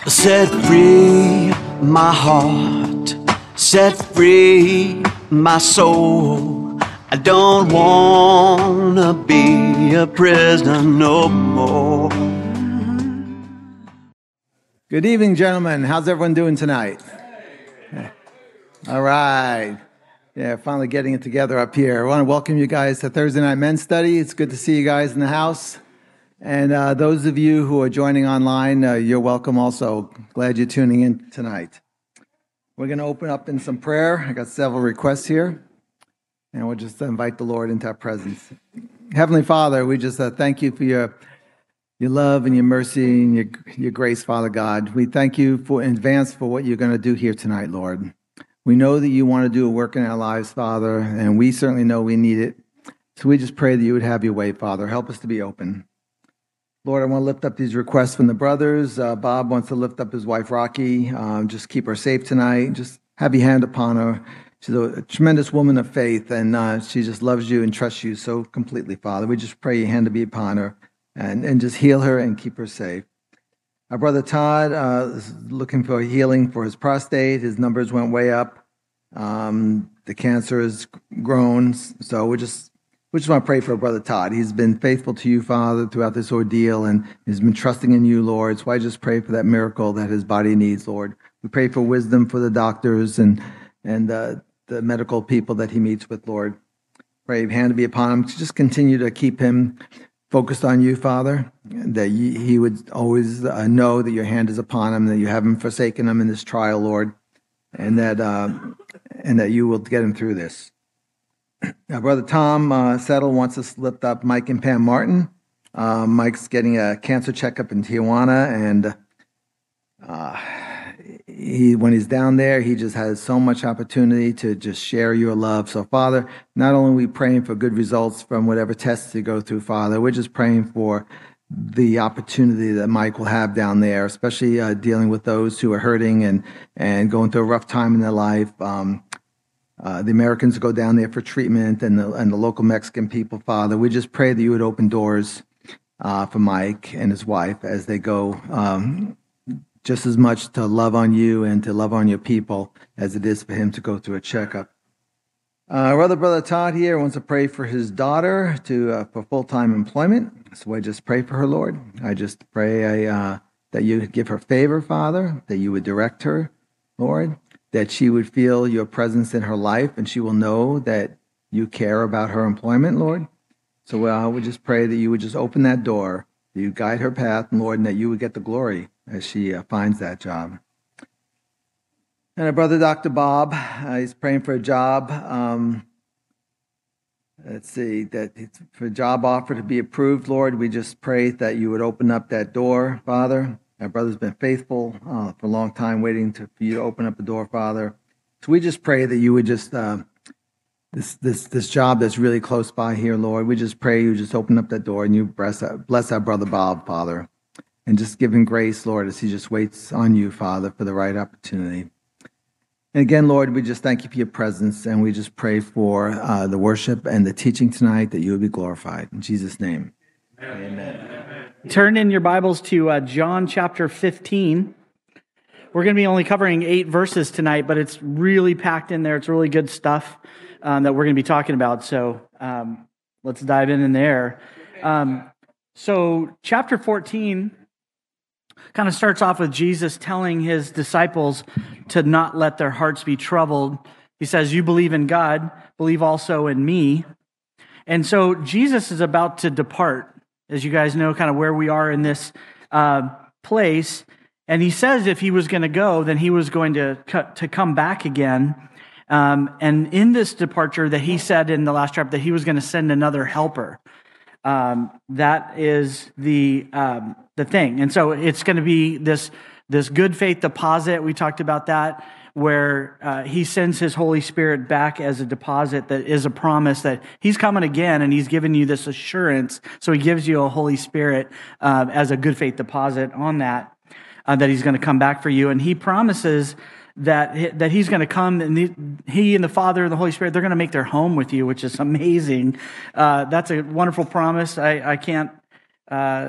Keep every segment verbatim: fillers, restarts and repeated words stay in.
Set free my heart, set free my soul. I don't wanna be a prisoner no more. Good evening, gentlemen. How's everyone doing tonight? All right. Yeah, finally getting it together up here. I want to welcome you guys to Thursday Night Men's Study. It's good to see you guys in the house. And uh, those of you who are joining online, uh, you're welcome also. Glad you're tuning in tonight. We're going to open up in some prayer. I got several requests here. And we'll just invite the Lord into our presence. Heavenly Father, we just uh, thank you for your your love and your mercy and your, your grace, Father God. We thank you for in advance for what you're going to do here tonight, Lord. We know that you want to do a work in our lives, Father, and we certainly know we need it. So we just pray that you would have your way, Father. Help us to be open. Lord, I want to lift up these requests from the brothers. Uh, Bob wants to lift up his wife, Rocky. Um, just keep her safe tonight. Just have your hand upon her. She's a, a tremendous woman of faith, and uh, she just loves you and trusts you so completely, Father. We just pray your hand to be upon her and, and just heal her and keep her safe. Our brother Todd uh, is looking for healing for his prostate. His numbers went way up. Um, the cancer has grown. So we just we just want to pray for our brother Todd. He's been faithful to you, Father, throughout this ordeal, and he's been trusting in you, Lord. So I just pray for that miracle that his body needs, Lord. We pray for wisdom for the doctors and and uh, the medical people that he meets with, Lord. Pray your hand to be upon him. Just continue to keep him focused on you, Father, that he would always uh, know that your hand is upon him, that you haven't forsaken him in this trial, Lord, and that uh, and that you will get him through this. Now, Brother Tom uh, Settle wants us to lift up Mike and Pam Martin. Uh, Mike's getting a cancer checkup in Tijuana, and uh, he, when he's down there, he just has so much opportunity to just share your love. So, Father, not only are we praying for good results from whatever tests you go through, Father, we're just praying for the opportunity that Mike will have down there, especially uh, dealing with those who are hurting and, and going through a rough time in their life. Um, uh, the Americans go down there for treatment, and the, and the local Mexican people, Father. We just pray that you would open doors uh, for Mike and his wife as they go um, just as much to love on you and to love on your people as it is for him to go through a checkup. Uh, our other brother Todd here wants to pray for his daughter to uh, for full-time employment. So I just pray for her, Lord. I just pray I, uh, that you would give her favor, Father, that you would direct her, Lord, that she would feel your presence in her life and she will know that you care about her employment, Lord. So uh, we just pray that you would just open that door, that you guide her path, Lord, and that you would get the glory as she uh, finds that job. And our brother Doctor Bob, uh, he's praying for a job. Um, let's see, that it's for a job offer to be approved, Lord. We just pray that you would open up that door, Father. Our brother's been faithful uh, for a long time, waiting to, for you to open up the door, Father. So we just pray that you would just, uh, this this this job that's really close by here, Lord, we just pray you just open up that door and you bless our, bless our brother Bob, Father, and just give him grace, Lord, as he just waits on you, Father, for the right opportunity. And again, Lord, we just thank you for your presence, and we just pray for uh, the worship and the teaching tonight, that you would be glorified. In Jesus' name, amen. Amen. Turn in your Bibles to uh, John chapter fifteen. We're going to be only covering eight verses tonight, but it's really packed in there. It's really good stuff um, that we're going to be talking about. So um, let's dive in in there. Um, so chapter fourteen kind of starts off with Jesus telling his disciples to not let their hearts be troubled. He says, you believe in God, believe also in me. And so Jesus is about to depart, as you guys know, kind of where we are in this uh, place. And he says if he was going to go, then he was going to, to come back again. Um, and in this departure that he said in the last chapter that he was going to send another helper. Um, that is the um, the thing. And so it's going to be this this good faith deposit. We talked about that, where uh, he sends his Holy Spirit back as a deposit that is a promise that he's coming again, and he's giving you this assurance. So he gives you a Holy Spirit uh, as a good faith deposit on that, uh, that he's going to come back for you. And he promises that that he's going to come, and the, he and the Father and the Holy Spirit, they're going to make their home with you, which is amazing. Uh, that's a wonderful promise. I, I can't uh,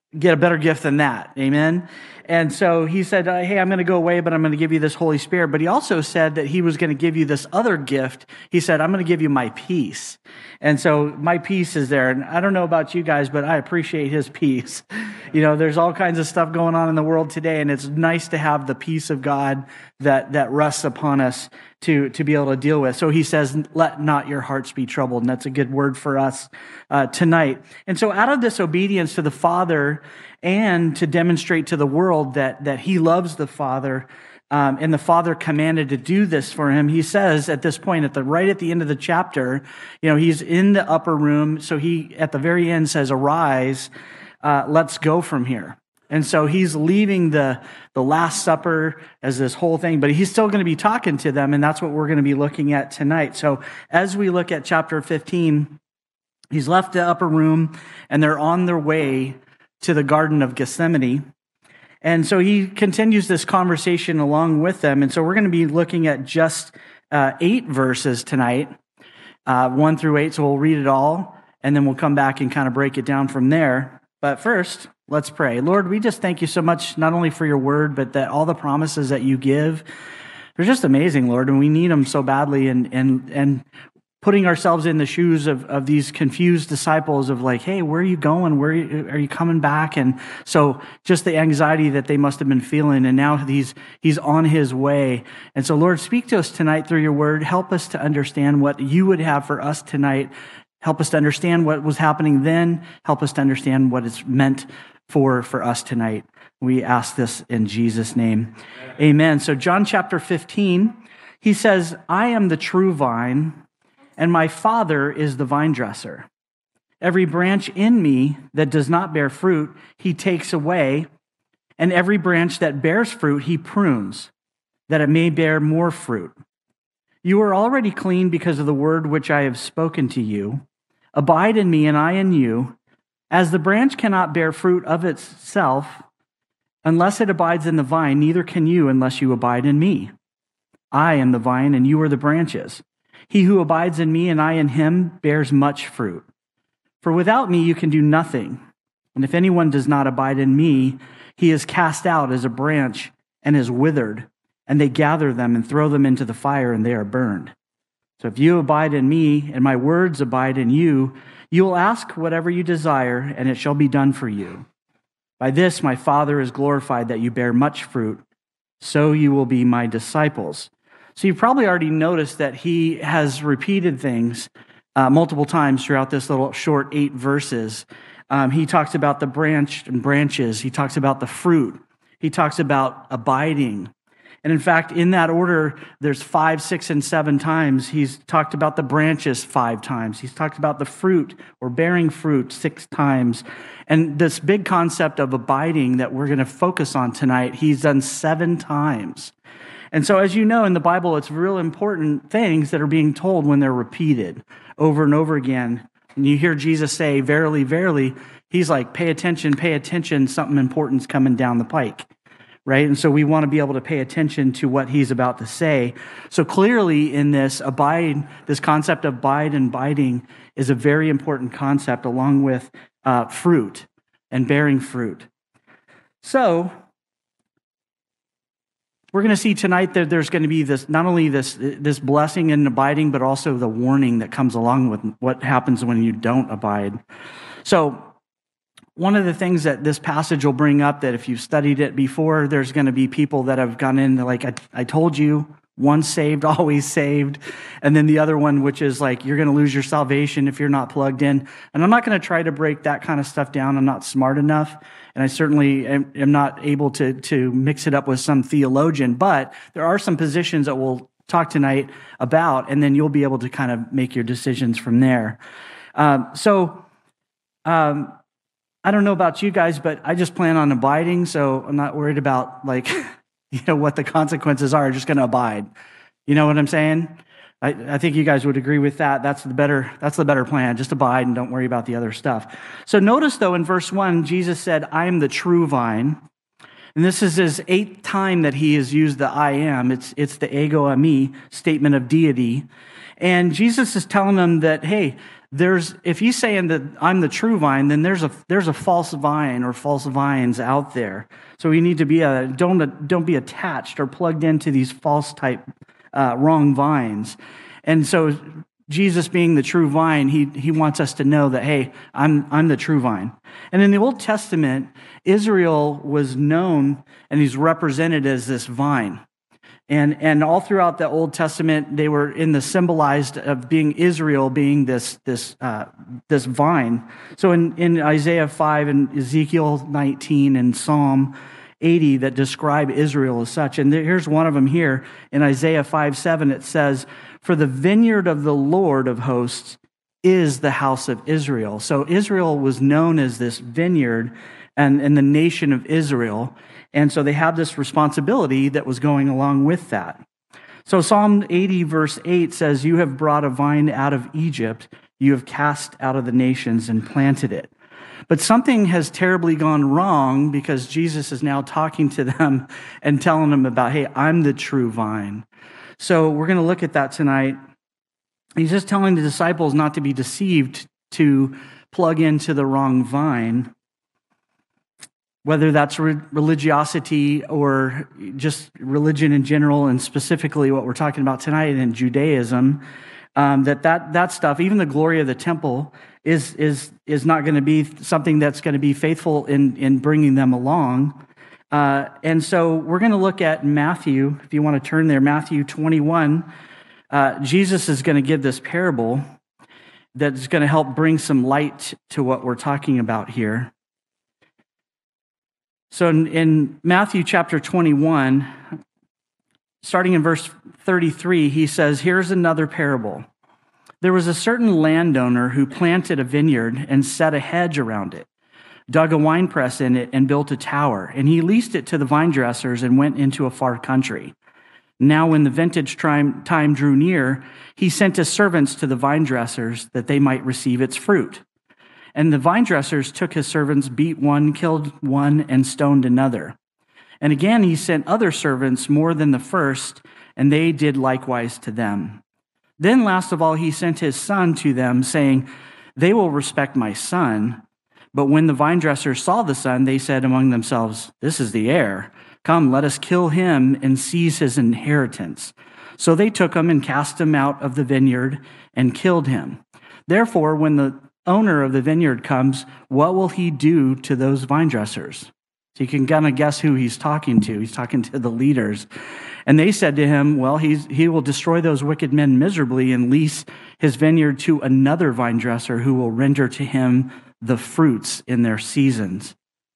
get a better gift than that. Amen. And so he said, uh, hey, I'm going to go away, but I'm going to give you this Holy Spirit. But he also said that he was going to give you this other gift. He said, I'm going to give you my peace. And so my peace is there. And I don't know about you guys, but I appreciate his peace. You know, there's all kinds of stuff going on in the world today, and it's nice to have the peace of God that, that rests upon us to, to be able to deal with. So he says, let not your hearts be troubled. And that's a good word for us uh, tonight. And so out of this obedience to the Father and to demonstrate to the world that, that he loves the Father, um, and the Father commanded to do this for him, he says at this point, at the right at the end of the chapter, you know, he's in the upper room. So he, at the very end, says, arise, uh, let's go from here. And so he's leaving the, the Last Supper as this whole thing, but he's still going to be talking to them, and that's what we're going to be looking at tonight. So as we look at chapter fifteen, he's left the upper room, and they're on their way to the Garden of Gethsemane. And so he continues this conversation along with them. And so we're going to be looking at just uh, eight verses tonight, uh, one through eight. So we'll read it all, and then we'll come back and kind of break it down from there. But first, let's pray. Lord, we just thank you so much, not only for your word, but that all the promises that you give, they're just amazing, Lord, and we need them so badly. And and and putting ourselves in the shoes of, of these confused disciples of like, hey, where are you going? Where are you, are you coming back? And so just the anxiety that they must have been feeling, and now he's he's on his way. And so, Lord, speak to us tonight through your word. Help us to understand what you would have for us tonight. Help us to understand what was happening then. Help us to understand what it's meant for, for us tonight. We ask this in Jesus' name. Amen. Amen. So John chapter fifteen, he says, I am the true vine, and my Father is the vine dresser. Every branch in me that does not bear fruit, he takes away, and every branch that bears fruit, he prunes, that it may bear more fruit. You are already clean because of the word which I have spoken to you. Abide in me, and I in you. As the branch cannot bear fruit of itself unless it abides in the vine, neither can you unless you abide in me. I am the vine, and you are the branches. He who abides in me and I in him bears much fruit. For without me you can do nothing. And if anyone does not abide in me, he is cast out as a branch and is withered, and they gather them and throw them into the fire, and they are burned. So if you abide in me and my words abide in you, you will ask whatever you desire, and it shall be done for you. By this my Father is glorified, that you bear much fruit, so you will be my disciples. So you've probably already noticed that he has repeated things uh, multiple times throughout this little short eight verses. Um, he talks about the branch and branches. He talks about the fruit. He talks about abiding. And in fact, in that order, there's five, six, and seven times. He's talked about the branches five times. He's talked about the fruit or bearing fruit six times. And this big concept of abiding that we're going to focus on tonight, he's done seven times. And so as you know, in the Bible, it's real important things that are being told when they're repeated over and over again. And you hear Jesus say, verily, verily, he's like, pay attention, pay attention, something important's coming down the pike. Right? And so we want to be able to pay attention to what he's about to say. So clearly in this abide, this concept of abide and abiding is a very important concept, along with uh, fruit and bearing fruit. So we're going to see tonight that there's going to be this, not only this, this blessing and abiding, but also the warning that comes along with what happens when you don't abide. So one of the things that this passage will bring up, that if you've studied it before, there's going to be people that have gone in like, I, I told you, once saved, always saved. And then the other one, which is like, you're going to lose your salvation if you're not plugged in. And I'm not going to try to break that kind of stuff down. I'm not smart enough. And I certainly am, am not able to, to mix it up with some theologian. But there are some positions that we'll talk tonight about, and then you'll be able to kind of make your decisions from there. Um, so, um, I don't know about you guys, but I just plan on abiding, so I'm not worried about, like, you know, what the consequences are. I'm just going to abide. You know what I'm saying? I, I think you guys would agree with that. That's the better, that's the better plan. Just abide and don't worry about the other stuff. So notice, though, in verse one, Jesus said, I am the true vine. And this is his eighth time that he has used the I am. It's, it's the ego eimi statement of deity. And Jesus is telling them that, hey, there's if he's saying that I'm the true vine, then there's a there's a false vine or false vines out there. So we need to be a don't don't be attached or plugged into these false type uh, wrong vines. And so Jesus being the true vine, he he wants us to know that, hey, I'm I'm the true vine. And in the Old Testament, Israel was known and he's represented as this vine. And and all throughout the Old Testament, they were in the symbolized of being Israel, being this this uh, this vine. So in, in Isaiah five and Ezekiel nineteen and Psalm eighty that describe Israel as such. And there, here's one of them here in Isaiah five seven. It says, "For the vineyard of the Lord of hosts is the house of Israel." So Israel was known as this vineyard and, and the nation of Israel. And so they have this responsibility that was going along with that. So Psalm eighty verse eight says, "You have brought a vine out of Egypt. You have cast out of the nations and planted it." But something has terribly gone wrong because Jesus is now talking to them and telling them about, hey, I'm the true vine. So we're going to look at that tonight. He's just telling the disciples not to be deceived to plug into the wrong vine, whether that's re- religiosity or just religion in general, and specifically what we're talking about tonight in Judaism, um, that, that that stuff, even the glory of the temple, is is is not going to be something that's going to be faithful in, in bringing them along. Uh, and so we're going to look at Matthew, if you want to turn there, Matthew twenty-one. Uh, Jesus is going to give this parable that's going to help bring some light to what we're talking about here. So in, in Matthew chapter twenty-one, starting in verse thirty-three, he says, "Here's another parable. There was a certain landowner who planted a vineyard and set a hedge around it, dug a winepress in it, and built a tower. And he leased it to the vine dressers and went into a far country. Now when the vintage time, time drew near, he sent his servants to the vine dressers that they might receive its fruit. And the vine dressers took his servants, beat one, killed one, and stoned another. And again he sent other servants more than the first, and they did likewise to them. Then last of all he sent his son to them, saying, 'They will respect my son.' But when the vine dressers saw the son, they said among themselves, 'This is the heir. Come, let us kill him and seize his inheritance.' So they took him and cast him out of the vineyard and killed him. Therefore, when the owner of the vineyard comes, what will he do to those vine dressers?" So you can kind of guess who he's talking to. He's talking to the leaders. And they said to him, well, he's, he will destroy those wicked men miserably and lease his vineyard to another vine dresser who will render to him the fruits in their seasons.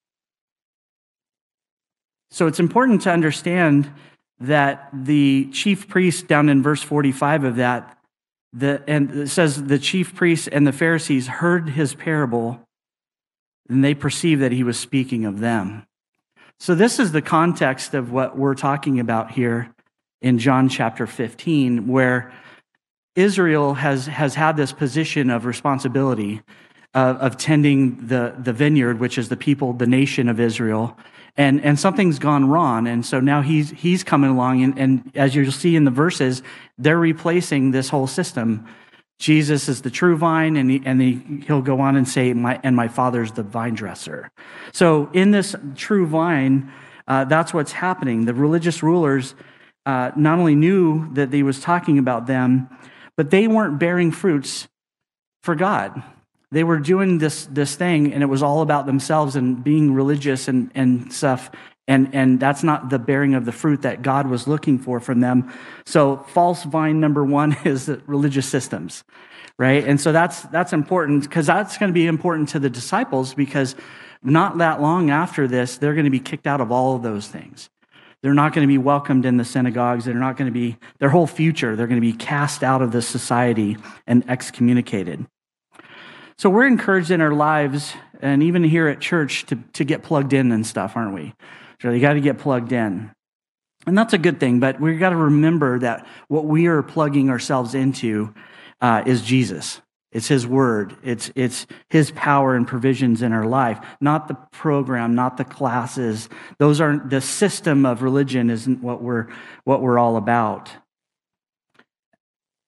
So it's important to understand that the chief priest, down in verse forty-five of that, the, and it says the chief priests and the Pharisees heard his parable, and they perceived that he was speaking of them. So this is the context of what we're talking about here in John chapter fifteen, where Israel has, has had this position of responsibility of, of tending the, the vineyard, which is the people, the nation of Israel, and, and something's gone wrong. And so now he's, he's coming along, and, and as you'll see in the verses, they're replacing this whole system. Jesus is the true vine, and, he, and he, he'll go on and say, my, and my Father's the vine dresser. So in this true vine, uh, that's what's happening. The religious rulers uh, not only knew that he was talking about them, but they weren't bearing fruits for God. They were doing this, this thing, and it was all about themselves and being religious and, and stuff. And, and that's not the bearing of the fruit that God was looking for from them. So false vine number one is the religious systems, right? And so that's that's important, because that's going to be important to the disciples, because not that long after this, they're going to be kicked out of all of those things. They're not going to be welcomed in the synagogues. They're not going to be, their whole future, they're going to be cast out of the society and excommunicated. So we're encouraged in our lives, and even here at church, to, to get plugged in and stuff, aren't we? So you got to get plugged in. And that's a good thing, but we've got to remember that what we are plugging ourselves into uh, is Jesus. It's his word. It's, it's his power and provisions in our life, not the program, not the classes. Those aren't, the system of religion isn't what we're, what we're all about.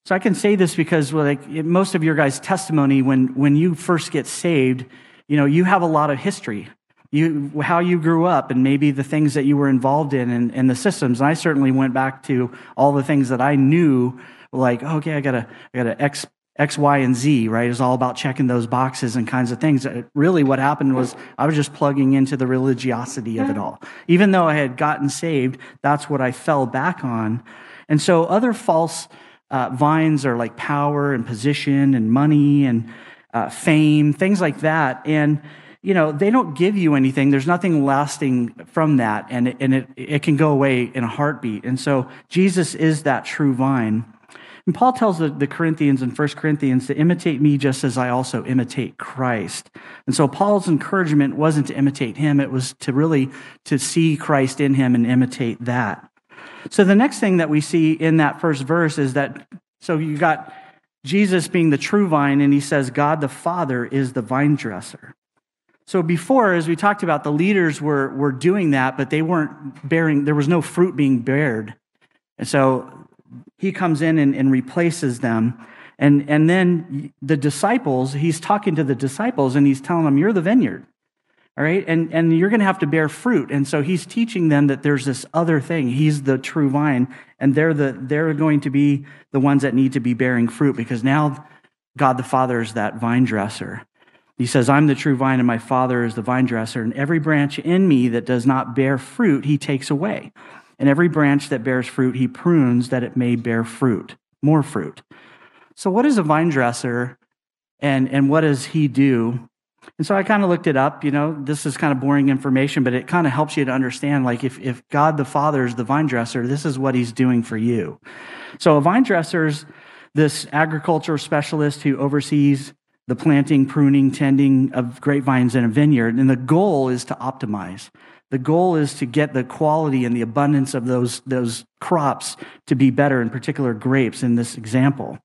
So I can say this because, well, like it- most of your guys' testimony, when when you first get saved, you know, you have a lot of history. You, how you grew up and maybe the things that you were involved in and, and the systems. And I certainly went back to all the things that I knew, like, okay, I got a, I got a X, X, Y, and Z, right? It's all about checking those boxes and kinds of things. Really what happened was I was just plugging into the religiosity of it all. Even though I had gotten saved, that's what I fell back on. And so other false uh, vines are like power and position and money and uh, fame, things like that. And you know, they don't give you anything. There's nothing lasting from that, and it, and it, it can go away in a heartbeat. And so Jesus is that true vine. And Paul tells the, the Corinthians in First Corinthians to imitate me just as I also imitate Christ. And so Paul's encouragement wasn't to imitate him. It was to really to see Christ in him and imitate that. So the next thing that we see in that first verse is that, so you got Jesus being the true vine, and he says God the Father is the vine dresser. So before, as we talked about, the leaders were, were doing that, but they weren't bearing, there was no fruit being bared. And so he comes in and, and replaces them. And, and then the disciples, he's talking to the disciples and he's telling them, you're the vineyard, all right? And, and you're going to have to bear fruit. And so he's teaching them that there's this other thing. He's the true vine, and they're, the, they're going to be the ones that need to be bearing fruit because now God the Father is that vine dresser. He says, I'm the true vine and my Father is the vine dresser, and every branch in me that does not bear fruit, he takes away. And every branch that bears fruit, he prunes that it may bear fruit, more fruit. So what is a vine dresser and, and what does he do? And so I kind of looked it up. You know, this is kind of boring information, but it kind of helps you to understand, like if, if God the Father is the vine dresser, this is what he's doing for you. So a vine dresser's this agricultural specialist who oversees the planting, pruning, tending of grapevines in a vineyard. And the goal is to optimize. The goal is to get the quality and the abundance of those, those crops to be better, in particular grapes in this example.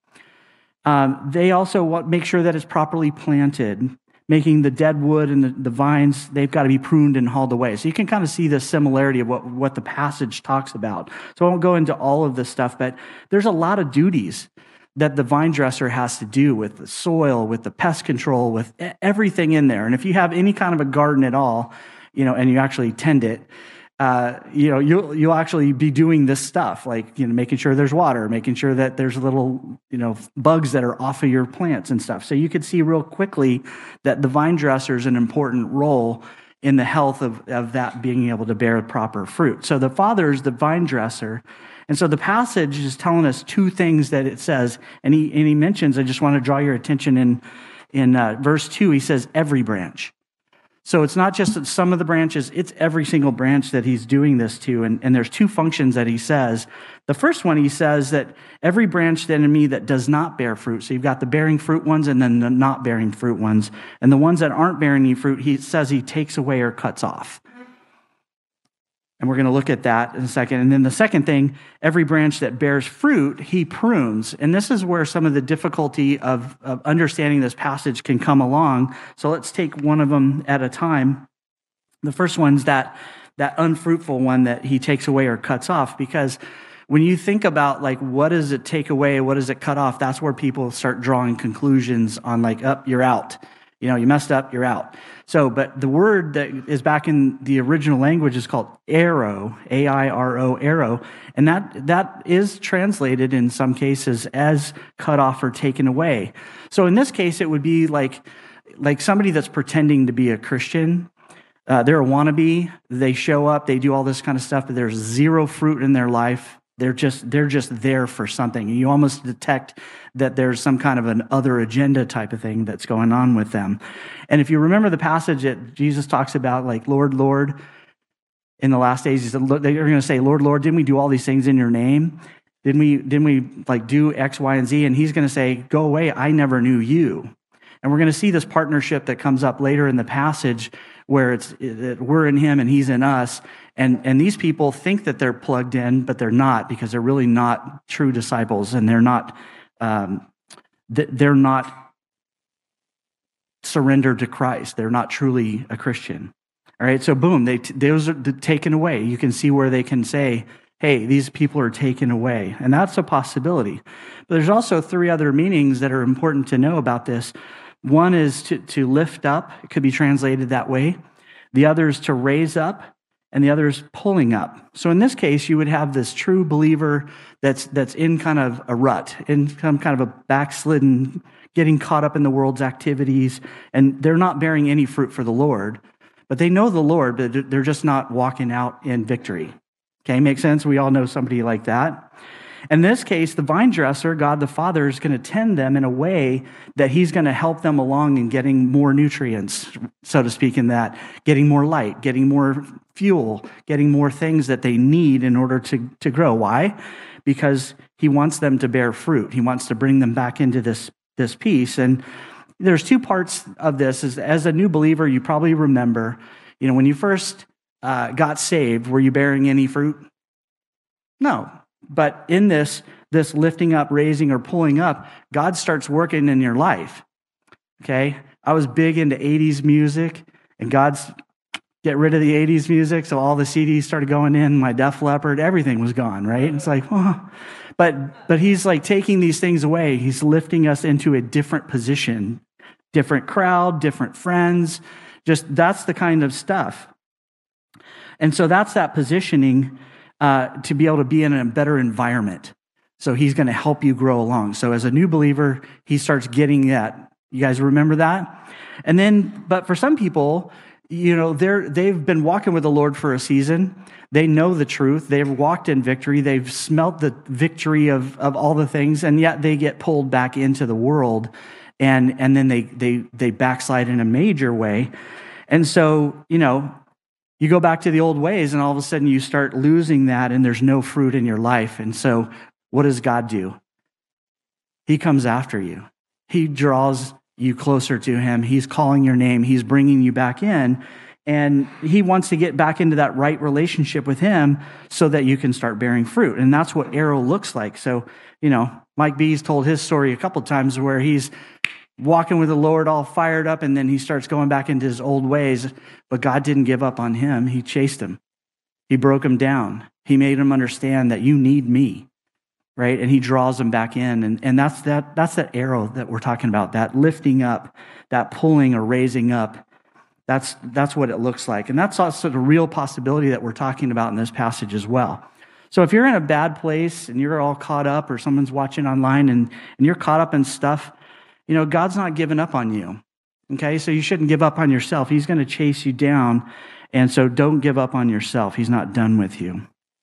Um, they also want, make sure that it's properly planted, making the dead wood and the, the vines, they've got to be pruned and hauled away. So you can kind of see the similarity of what, what the passage talks about. So I won't go into all of this stuff, but there's a lot of duties that the vine dresser has to do with the soil, with the pest control, with everything in there. And if you have any kind of a garden at all, you know, and you actually tend it, uh, you know, you'll you'll actually be doing this stuff, like, you know, making sure there's water, making sure that there's little, you know, bugs that are off of your plants and stuff. So you could see real quickly that the vine dresser is an important role in the health of, of that being able to bear proper fruit. So the Father is the vine dresser. And so the passage is telling us two things that it says, and he and he mentions, I just want to draw your attention in, in uh, verse two, he says, every branch. So it's not just some of the branches, it's every single branch that he's doing this to, and, and there's two functions that he says. The first one, he says that every branch then in me that does not bear fruit, so you've got the bearing fruit ones and then the not bearing fruit ones, and the ones that aren't bearing any fruit, he says he takes away or cuts off. And we're going to look at that in a second. And then the second thing, every branch that bears fruit, he prunes. And this is where some of the difficulty of, of understanding this passage can come along. So let's take one of them at a time. The first one's that, that unfruitful one that he takes away or cuts off. Because when you think about, like, what does it take away, what does it cut off, that's where people start drawing conclusions on, like, up, oh, you're out. You know, you messed up, you're out. So, but the word that is back in the original language is called airo, A I R O, airo, and that that is translated in some cases as cut off or taken away. So in this case, it would be like, like somebody that's pretending to be a Christian. Uh, they're a wannabe. They show up, they do all this kind of stuff, but there's zero fruit in their life. They're just they're just there for something. You almost detect that there's some kind of an other agenda type of thing that's going on with them. And if you remember the passage that Jesus talks about, like, Lord, Lord, in the last days, he said, they're going to say, Lord, Lord, didn't we do all these things in your name? Didn't we, didn't we like do X, Y, and Z? And he's going to say, go away, I never knew you. And we're going to see this partnership that comes up later in the passage where it's it, we're in him and he's in us. And, and these people think that they're plugged in, but they're not, because they're really not true disciples, and they're not um, they're not surrendered to Christ. They're not truly a Christian. All right, so boom, they those are taken away. You can see where they can say, hey, these people are taken away. And that's a possibility. But there's also three other meanings that are important to know about this. One is to, to lift up. It could be translated that way. The other is to raise up, and the other is pulling up. So in this case, you would have this true believer that's that's in kind of a rut, in some kind of a backslidden, getting caught up in the world's activities, and they're not bearing any fruit for the Lord. But they know the Lord, but they're just not walking out in victory. Okay, makes sense? We all know somebody like that. In this case, the vine dresser, God the Father, is going to tend them in a way that he's going to help them along in getting more nutrients, so to speak, in that, getting more light, getting more fuel, getting more things that they need in order to, to grow. Why? Because he wants them to bear fruit. He wants to bring them back into this, this piece. And there's two parts of this. Is, as a new believer, you probably remember, you know, when you first uh, got saved, were you bearing any fruit? No. But in this, this lifting up, raising, or pulling up, God starts working in your life, okay? I was big into eighties music, and God's get rid of the eighties music, so all the C Ds started going in, my Def Leppard, everything was gone, right? It's like, oh. But, but he's like taking these things away. He's lifting us into a different position, different crowd, different friends. Just that's the kind of stuff. And so that's that positioning Uh, to be able to be in a better environment. So he's going to help you grow along. So as a new believer, he starts getting that. You guys remember that? And then, but for some people, you know, they're, they've been walking with the Lord for a season. They know the truth. They've walked in victory. They've smelt the victory of, of all the things, and yet they get pulled back into the world, and, and then they, they, they backslide in a major way. And so, you know, you go back to the old ways, and all of a sudden you start losing that, and there's no fruit in your life. And so what does God do? He comes after you. He draws you closer to him. He's calling your name. He's bringing you back in, and he wants to get back into that right relationship with him so that you can start bearing fruit. And that's what Arrow looks like. So, you know, Mike B's told his story a couple times where he's walking with the Lord all fired up, and then he starts going back into his old ways. But God didn't give up on him. He chased him. He broke him down. He made him understand that you need me, right? And he draws him back in. And, and that's that that's that arrow that we're talking about, that lifting up, that pulling or raising up. That's, that's what it looks like. And that's also the real possibility that we're talking about in this passage as well. So if you're in a bad place and you're all caught up, or someone's watching online and, and you're caught up in stuff, you know, God's not giving up on you, okay? So you shouldn't give up on yourself. He's going to chase you down, and so don't give up on yourself. He's not done with you.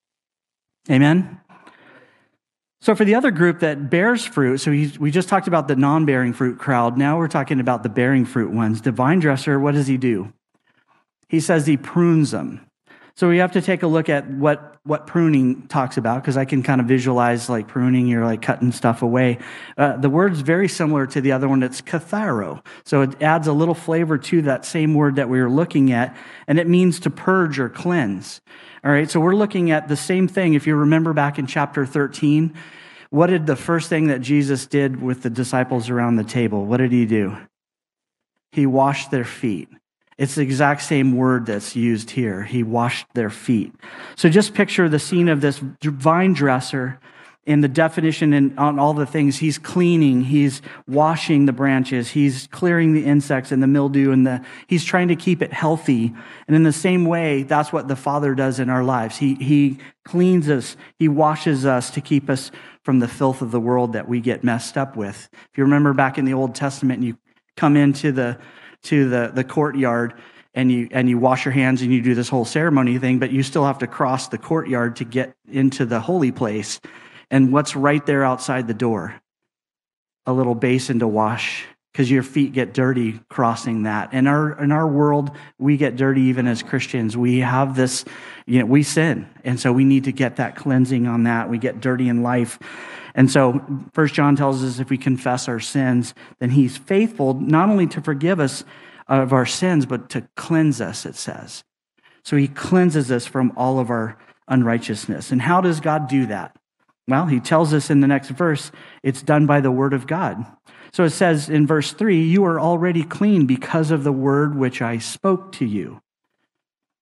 Amen? So for the other group that bears fruit, so he's, we just talked about the non-bearing fruit crowd. Now we're talking about the bearing fruit ones. The vine dresser, what does he do? He says he prunes them. So we have to take a look at what, what pruning talks about, because I can kind of visualize like pruning, you're like cutting stuff away. Uh, the word's very similar to the other one. It's katharo. So it adds a little flavor to that same word that we were looking at, and it means to purge or cleanse. All right, so we're looking at the same thing. If you remember back in chapter thirteen, what did the first thing that Jesus did with the disciples around the table? What did he do? He washed their feet. It's the exact same word that's used here. He washed their feet. So just picture the scene of this vine dresser in the definition and on all the things. He's cleaning, he's washing the branches, he's clearing the insects and the mildew, and the he's trying to keep it healthy. And in the same way, that's what the Father does in our lives. He, he cleans us, he washes us to keep us from the filth of the world that we get messed up with. If you remember back in the Old Testament, and you come into the to the, the courtyard, and you and you wash your hands and you do this whole ceremony thing, but you still have to cross the courtyard to get into the holy place. And what's right there outside the door? A little basin to wash, because your feet get dirty crossing that. And our in our world, we get dirty even as Christians. We have this, you know, we sin. And so we need to get that cleansing on that. We get dirty in life. And so First John tells us if we confess our sins, then he's faithful not only to forgive us of our sins, but to cleanse us, it says. So he cleanses us from all of our unrighteousness. And how does God do that? Well, he tells us in the next verse, it's done by the word of God. So it says in verse three, you are already clean because of the word which I spoke to you.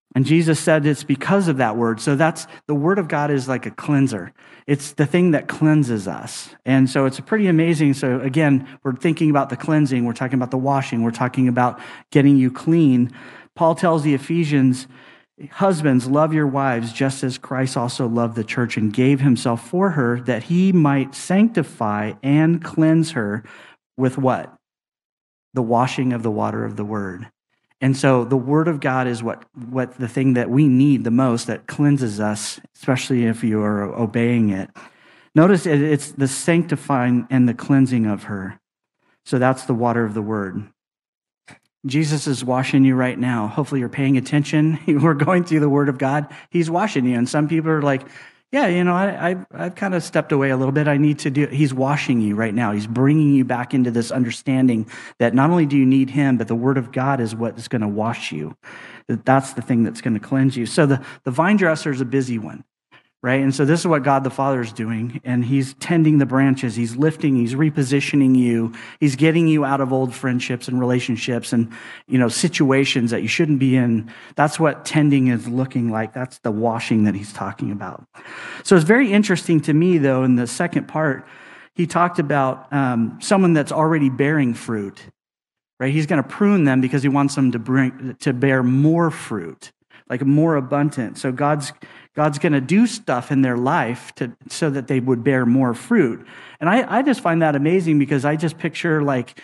And Jesus said it's because of that word. So that's the word of God is like a cleanser. It's the thing that cleanses us. And so it's pretty amazing. So again, we're thinking about the cleansing. We're talking about the washing. We're talking about getting you clean. Paul tells the Ephesians, husbands, love your wives just as Christ also loved the church and gave himself for her that he might sanctify and cleanse her with what? The washing of the water of the word. And so the word of God is what, what the thing that we need the most that cleanses us, especially if you are obeying it. Notice it's the sanctifying and the cleansing of her. So that's the water of the word. Jesus is washing you right now. Hopefully you're paying attention. We're going through the word of God. He's washing you. And some people are like, yeah, you know, I, I've, I've kind of stepped away a little bit. I need to do, he's washing you right now. He's bringing you back into this understanding that not only do you need him, but the word of God is what is going to wash you. That's the thing that's going to cleanse you. So the, the vine dresser is a busy one, right? And so this is what God the Father is doing. And he's tending the branches. He's lifting, he's repositioning you. He's getting you out of old friendships and relationships and, you know, situations that you shouldn't be in. That's what tending is looking like. That's the washing that he's talking about. So it's very interesting to me, though, in the second part, he talked about um, someone that's already bearing fruit, right? He's going to prune them because he wants them to bring to bear more fruit, like more abundant. So God's God's going to do stuff in their life to so that they would bear more fruit. And I, I just find that amazing because I just picture like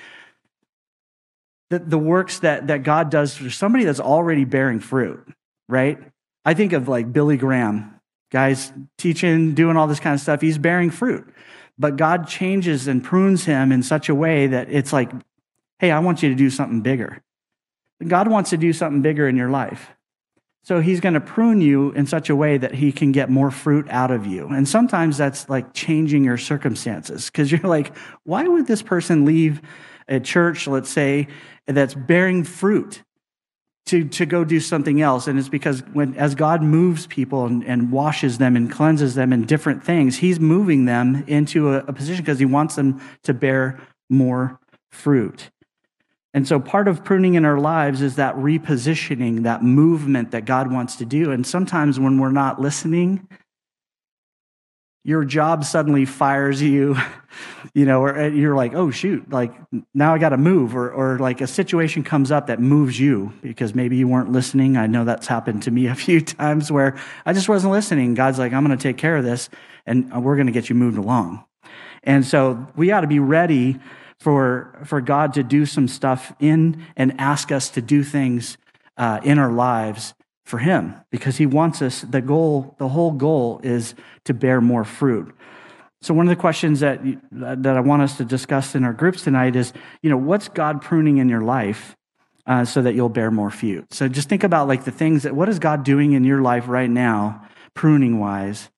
the, the works that, that God does for somebody that's already bearing fruit, right? I think of like Billy Graham, guys teaching, doing all this kind of stuff. He's bearing fruit. But God changes and prunes him in such a way that it's like, hey, I want you to do something bigger. God wants to do something bigger in your life. So he's going to prune you in such a way that he can get more fruit out of you. And sometimes that's like changing your circumstances because you're like, why would this person leave a church, let's say, that's bearing fruit to, to go do something else? And it's because when as God moves people and, and washes them and cleanses them in different things, he's moving them into a, a position because he wants them to bear more fruit. And so part of pruning in our lives is that repositioning, that movement that God wants to do. And sometimes when we're not listening, your job suddenly fires you, you know, or you're like, oh, shoot, like now I got to move. Or, or like a situation comes up that moves you because maybe you weren't listening. I know that's happened to me a few times where I just wasn't listening. God's like, I'm going to take care of this and we're going to get you moved along. And so we ought to be ready for for God to do some stuff in and ask us to do things uh, in our lives for him because he wants us, the goal, the whole goal is to bear more fruit. So one of the questions that, that I want us to discuss in our groups tonight is, you know, what's God pruning in your life uh, so that you'll bear more fruit? So just think about like the things that, what is God doing in your life right now, pruning wise?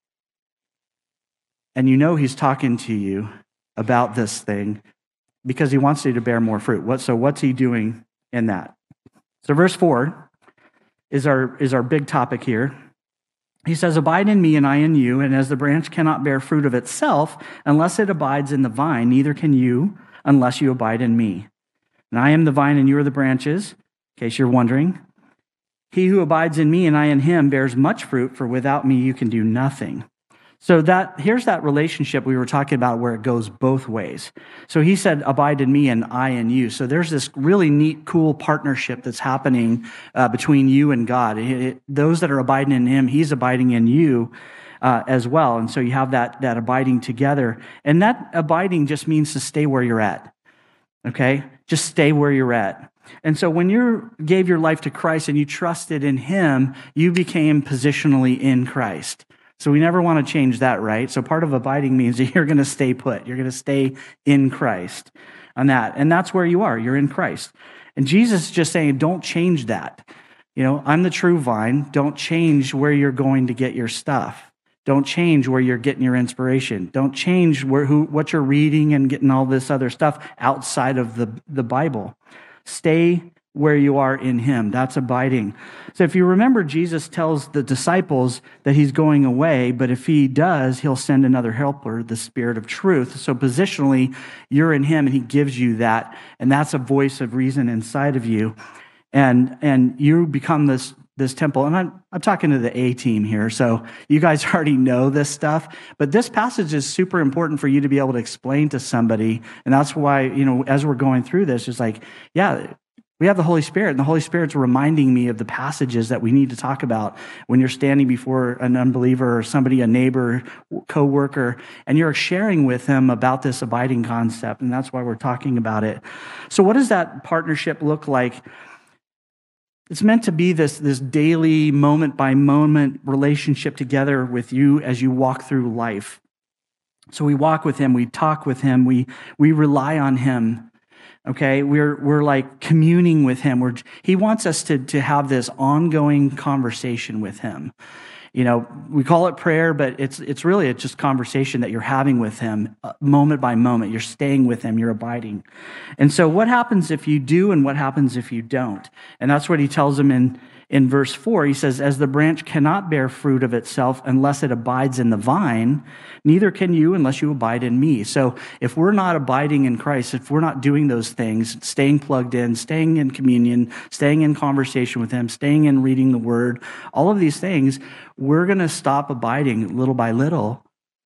And you know he's talking to you about this thing because he wants you to bear more fruit. What, so what's he doing in that? So verse four is our, is our big topic here. He says, abide in me and I in you, and as the branch cannot bear fruit of itself unless it abides in the vine, neither can you unless you abide in me. And I am the vine and you are the branches, in case you're wondering. He who abides in me and I in him bears much fruit, for without me you can do nothing. So that here's that relationship we were talking about where it goes both ways. So he said, abide in me and I in you. So there's this really neat, cool partnership that's happening uh, between you and God. It, it, those that are abiding in him, he's abiding in you uh, as well. And so you have that, that abiding together. And that abiding just means to stay where you're at, okay? Just stay where you're at. And so when you gave your life to Christ and you trusted in him, you became positionally in Christ. So we never want to change that, right? So part of abiding means that you're going to stay put. You're going to stay in Christ on that. And that's where you are. You're in Christ. And Jesus is just saying, don't change that. You know, I'm the true vine. Don't change where you're going to get your stuff. Don't change where you're getting your inspiration. Don't change where who what you're reading and getting all this other stuff outside of the, the Bible. Stay where you are in him. That's abiding. So if you remember, Jesus tells the disciples that he's going away, but if he does, he'll send another helper, the Spirit of truth. So positionally, you're in him and he gives you that. And that's a voice of reason inside of you. And, and you become this, this temple, and I'm, I'm talking to the A team here, so you guys already know this stuff, but this passage is super important for you to be able to explain to somebody, and that's why, you know, as we're going through this, it's like, yeah, we have the Holy Spirit, and the Holy Spirit's reminding me of the passages that we need to talk about when you're standing before an unbeliever or somebody, a neighbor, co-worker, and you're sharing with them about this abiding concept, and that's why we're talking about it. So what does that partnership look like? It's meant to be this, this daily, moment-by-moment relationship together with you as you walk through life. So we walk with him, we talk with him, we, we rely on him. Okay, we're we're like communing with him. We're, he wants us to, to have this ongoing conversation with him. You know, we call it prayer, but it's it's really it's just conversation that you're having with him uh, moment by moment. You're staying with him, you're abiding. And so what happens if you do and what happens if you don't? And that's what he tells them in, in verse four. He says, as the branch cannot bear fruit of itself unless it abides in the vine, neither can you unless you abide in me. So if we're not abiding in Christ, if we're not doing those things, staying plugged in, staying in communion, staying in conversation with him, staying in reading the word, all of these things, we're going to stop abiding little by little,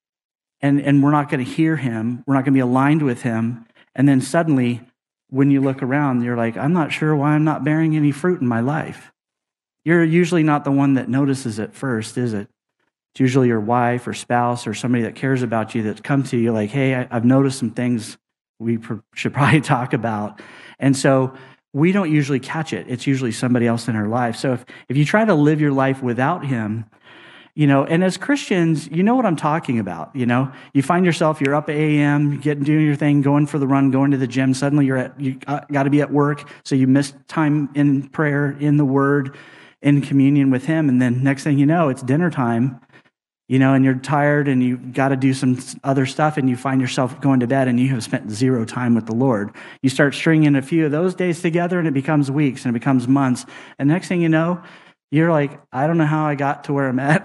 and, and we're not going to hear him. We're not going to be aligned with him. And then suddenly, when you look around, you're like, I'm not sure why I'm not bearing any fruit in my life. You're usually not the one that notices it first, is it? It's usually your wife or spouse or somebody that cares about you that come to you like, hey, I, I've noticed some things we pr- should probably talk about. And so we don't usually catch it. It's usually somebody else in our life. So if, if you try to live your life without him, you know, and as Christians, you know what I'm talking about, you know? You find yourself, you're up at a m, getting doing your thing, going for the run, going to the gym. Suddenly you're at, you got to be at work, so you miss time in prayer, in the word, in communion with him, and then next thing you know, it's dinner time, you know, and you're tired and you got to do some other stuff, and you find yourself going to bed and you have spent zero time with the Lord. You start stringing a few of those days together and it becomes weeks and it becomes months, and next thing you know, you're like, I don't know how I got to where I'm at,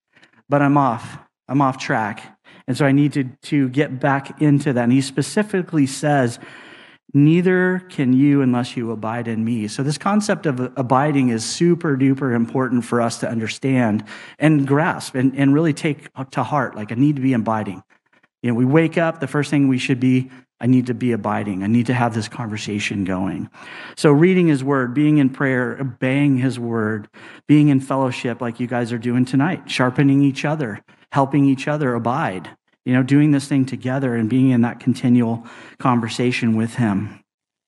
but I'm off. I'm off track. And so I need to, to get back into that. And he specifically says, neither can you unless you abide in me. So this concept of abiding is super duper important for us to understand and grasp and, and really take to heart. Like, I need to be abiding. You know, we wake up, the first thing we should be, I need to be abiding. I need to have this conversation going. So reading his word, being in prayer, obeying his word, being in fellowship like you guys are doing tonight, sharpening each other, helping each other abide. You know, doing this thing together and being in that continual conversation with him.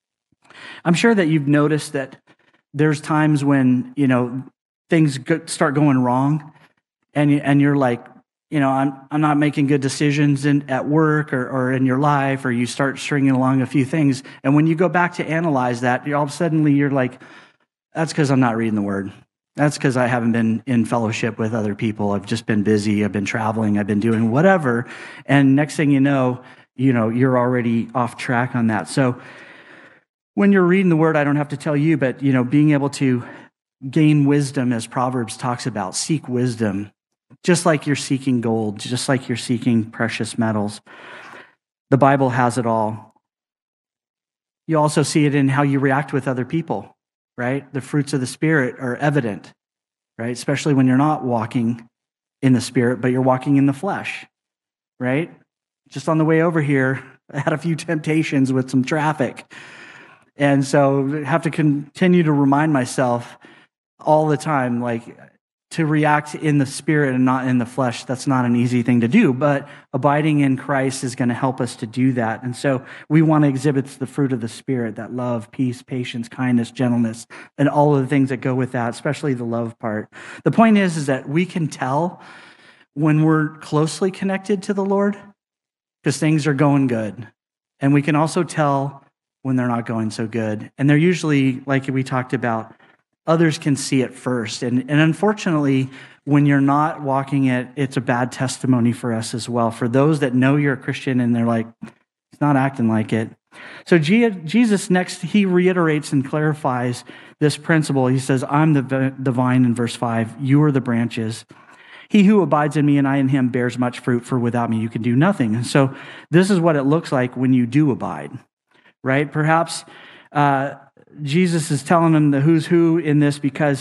I'm sure that you've noticed that there's times when, you know, things go, start going wrong, and, and you're like, you know, I'm I'm not making good decisions in, at work or, or in your life, or you start stringing along a few things. And when you go back to analyze that, you're all of a sudden you're like, that's because I'm not reading the word. That's because I haven't been in fellowship with other people. I've just been busy. I've been traveling. I've been doing whatever. And next thing you know, you know, you're already off track on that. So when you're reading the word, I don't have to tell you, but, you know, being able to gain wisdom, as Proverbs talks about, seek wisdom, just like you're seeking gold, just like you're seeking precious metals. The Bible has it all. You also see it in how you react with other people. Right? The fruits of the Spirit are evident, right? Especially when you're not walking in the Spirit, but you're walking in the flesh, right? Just on the way over here, I had a few temptations with some traffic. And so I have to continue to remind myself all the time, like, to react in the Spirit and not in the flesh. That's not an easy thing to do, but abiding in Christ is going to help us to do that. And so we want to exhibit the fruit of the Spirit, that love, peace, patience, kindness, gentleness, and all of the things that go with that, especially the love part. The point is, is that we can tell when we're closely connected to the Lord because things are going good. And we can also tell when they're not going so good. And they're usually, like we talked about, others can see it first. And, and unfortunately, when you're not walking it, it's a bad testimony for us as well. For those that know you're a Christian and they're like, it's not acting like it. So Jesus next, he reiterates and clarifies this principle. He says, I'm the, the vine in verse five, you are the branches. He who abides in me and I in him bears much fruit, for without me you can do nothing. And so this is what it looks like when you do abide, right? Perhaps uh, Jesus is telling them the who's who in this because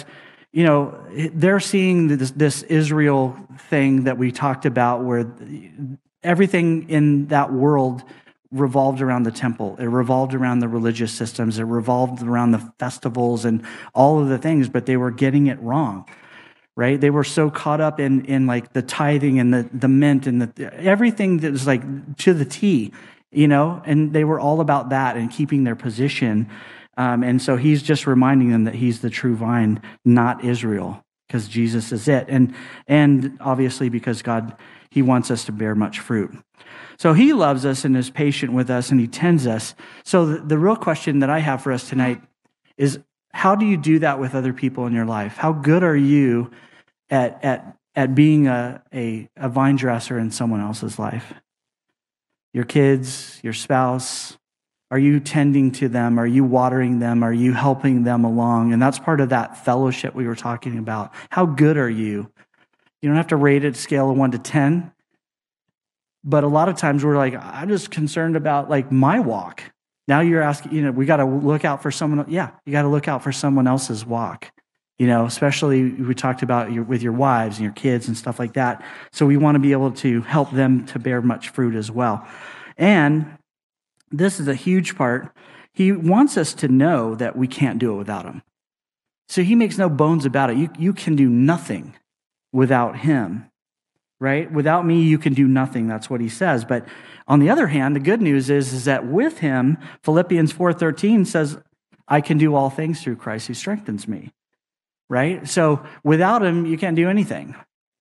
you know, they're seeing this, this Israel thing that we talked about where everything in that world revolved around the temple. It revolved around the religious systems. It revolved around the festivals and all of the things, but they were getting it wrong, right? They were so caught up in, in like the tithing and the, the mint and the, everything that was like to the T, you know, and they were all about that and keeping their position. Um, and so he's just reminding them that he's the true vine, not Israel, because Jesus is it. And, and obviously because God, he wants us to bear much fruit. So he loves us and is patient with us and he tends us. So the, the real question that I have for us tonight is, how do you do that with other people in your life? How good are you at, at, at being a, a, a vine dresser in someone else's life? Your kids, your spouse, are you tending to them? Are you watering them? Are you helping them along? And that's part of that fellowship we were talking about. How good are you? You don't have to rate it at a scale of one to ten. But a lot of times we're like, I'm just concerned about like my walk. Now you're asking, you know, we got to look out for someone. Yeah, you got to look out for someone else's walk. You know, especially we talked about your, with your wives and your kids and stuff like that. So we want to be able to help them to bear much fruit as well. And this is a huge part. He wants us to know that we can't do it without him. So he makes no bones about it. You, you can do nothing without him. Right? Without me, you can do nothing. That's what he says. But on the other hand, the good news is, is that with him, Philippians four thirteen says, I can do all things through Christ who strengthens me. Right? So without him, you can't do anything.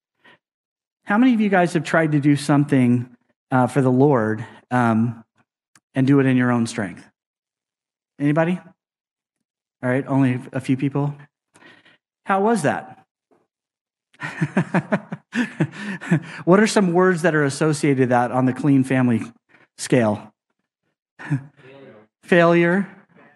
How many of you guys have tried to do something uh, for the Lord um, and do it in your own strength? Anybody? All right, only a few people. How was that? What are some words that are associated with that on the clean family scale? Failure. Failure.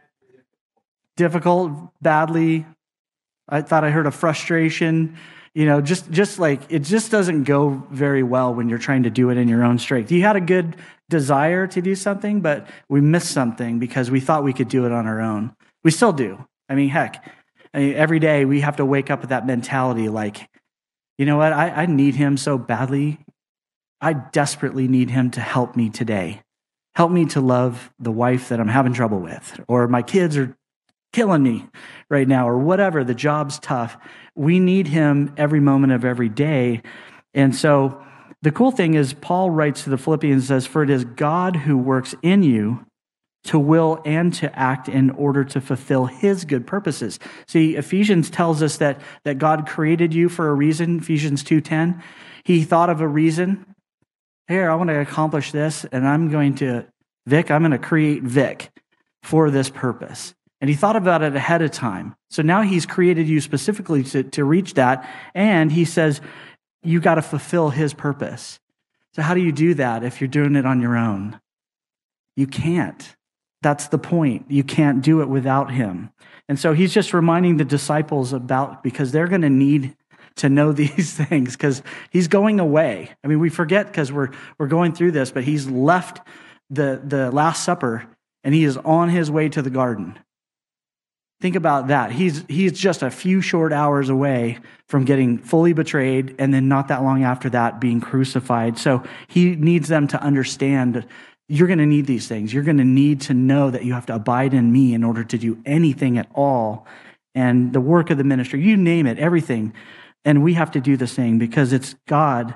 Difficult, badly. I thought I heard a frustration. You know, just, just like, it just doesn't go very well when you're trying to do it in your own strength. You had a good desire to do something, but we missed something because we thought we could do it on our own. We still do. I mean, heck, I mean, every day we have to wake up with that mentality like, you know what? I, I need him so badly. I desperately need him to help me today. Help me to love the wife that I'm having trouble with, or my kids are killing me right now, or whatever. The job's tough. We need him every moment of every day. And so the cool thing is Paul writes to the Philippians, says, for it is God who works in you to will and to act in order to fulfill his good purposes. See, Ephesians tells us that, that God created you for a reason, Ephesians two ten. He thought of a reason. Here, I want to accomplish this, and I'm going to, Vic, I'm going to create Vic for this purpose. And he thought about it ahead of time. So now he's created you specifically to, to reach that, and he says, you got to fulfill his purpose. So how do you do that if you're doing it on your own? You can't. That's the point. You can't do it without him. And so he's just reminding the disciples about, because they're going to need to know these things, because he's going away. I mean, we forget because we're we're going through this, but he's left the, the Last Supper and he is on his way to the garden. Think about that. He's he's just a few short hours away from getting fully betrayed, and then not that long after that being crucified. So he needs them to understand, you're going to need these things. You're going to need to know that you have to abide in me in order to do anything at all. And the work of the ministry, you name it, everything. And we have to do the same because it's God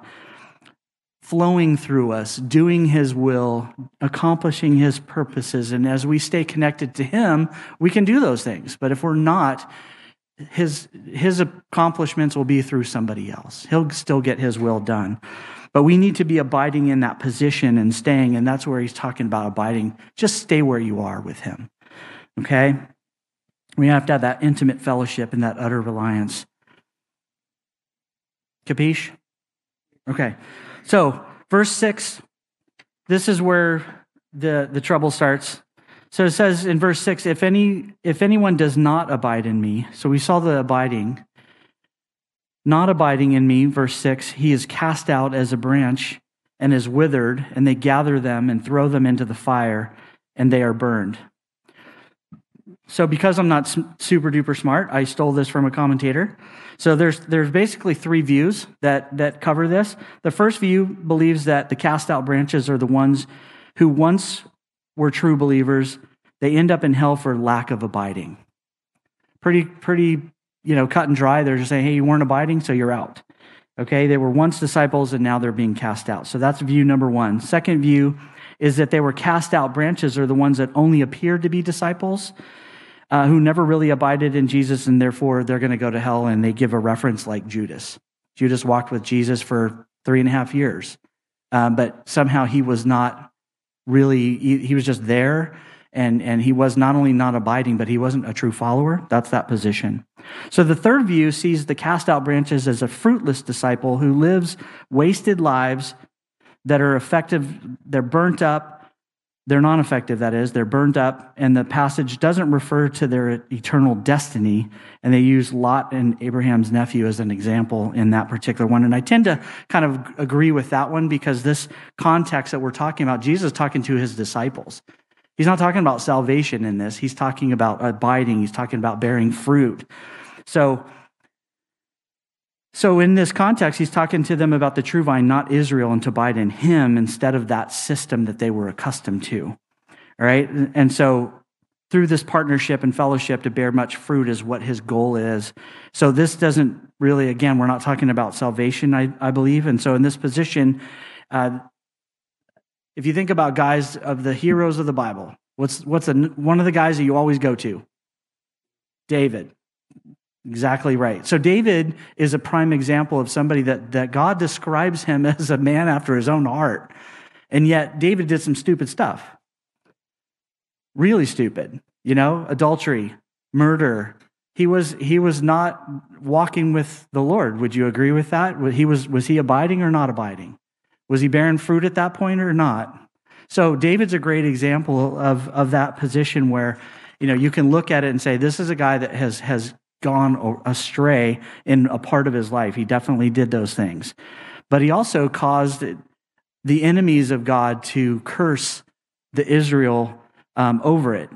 flowing through us, doing his will, accomplishing his purposes. And as we stay connected to him, we can do those things. But if we're not, his, his accomplishments will be through somebody else. He'll still get his will done. But we need to be abiding in that position and staying, and that's where he's talking about abiding. Just stay where you are with him, okay? We have to have that intimate fellowship and that utter reliance. Capiche? Okay. So, verse six, this is where the, the trouble starts. So it says in verse six, if any if anyone does not abide in me, so we saw the abiding, not abiding in me, verse six, he is cast out as a branch and is withered, and they gather them and throw them into the fire, and they are burned. so because I'm not super duper smart, I stole this from a commentator. So there's there's basically three views that that cover this. The first view believes that the cast out branches are the ones who once were true believers. They end up in hell for lack of abiding. Pretty pretty you know cut and dry. They're just saying, hey, you weren't abiding, so you're out. Okay, they were once disciples and now they're being cast out. So that's view number one. Second view is that they were cast out branches are the ones that only appeared to be disciples, uh, who never really abided in Jesus, and therefore they're going to go to hell, and they give a reference like Judas. Judas walked with Jesus for three and a half years, um, but somehow he was not really, he, he was just there, and, and he was not only not abiding, but he wasn't a true follower. That's that position. So the third view sees the cast out branches as a fruitless disciple who lives wasted lives that are effective, they're burnt up, they're non-effective, that is, they're burnt up, and the passage doesn't refer to their eternal destiny, and they use Lot and Abraham's nephew as an example in that particular one. And I tend to kind of agree with that one because this context that we're talking about, Jesus is talking to his disciples. He's not talking about salvation in this. He's talking about abiding. He's talking about bearing fruit. So, So in this context, he's talking to them about the true vine, not Israel, and to abide in him instead of that system that they were accustomed to. All right? And so through this partnership and fellowship to bear much fruit is what his goal is. So this doesn't really, again, we're not talking about salvation, I, I believe. And so in this position, uh, if you think about guys of the heroes of the Bible, what's what's a, one of the guys that you always go to? David. Exactly right. So David is a prime example of somebody that, that God describes him as a man after his own heart. And yet David did some stupid stuff. Really stupid. You know, adultery, murder. He was he was not walking with the Lord. Would you agree with that? He was was he abiding or not abiding? Was he bearing fruit at that point or not? So David's a great example of, of that position where, you know, you can look at it and say, this is a guy that has has gone astray in a part of his life. He definitely did those things. But he also caused the enemies of God to curse the Israel um, over it.